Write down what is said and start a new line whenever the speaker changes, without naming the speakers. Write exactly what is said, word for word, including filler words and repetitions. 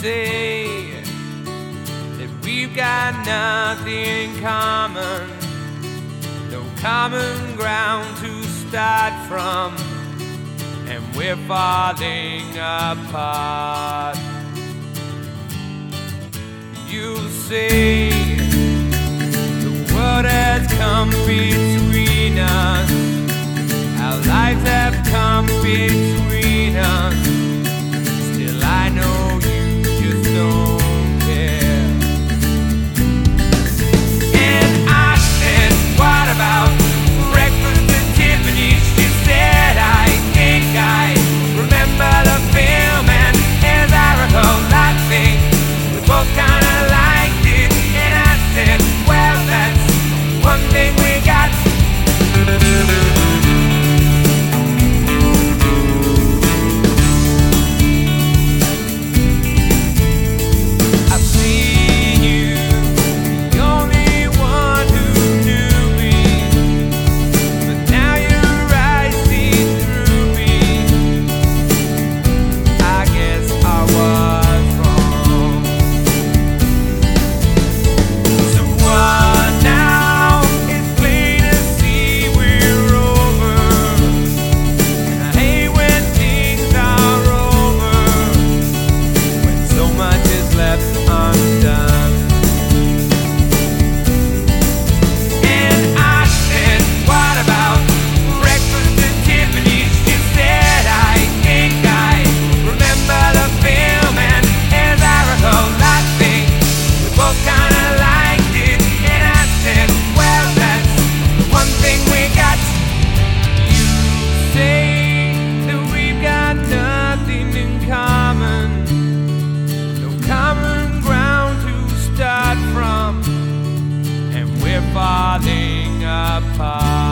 say that we've got nothing in common, no common ground to start from, and we're falling apart. You'll say the world has come between us, our lives have come between us. Still I know you just don't care. And I said, what about breakfast at Tiffany's? She said, I think I remember the film, and as I recall, I think we both kinda liked it. And I said, well, that's one thing we got. Falling apart.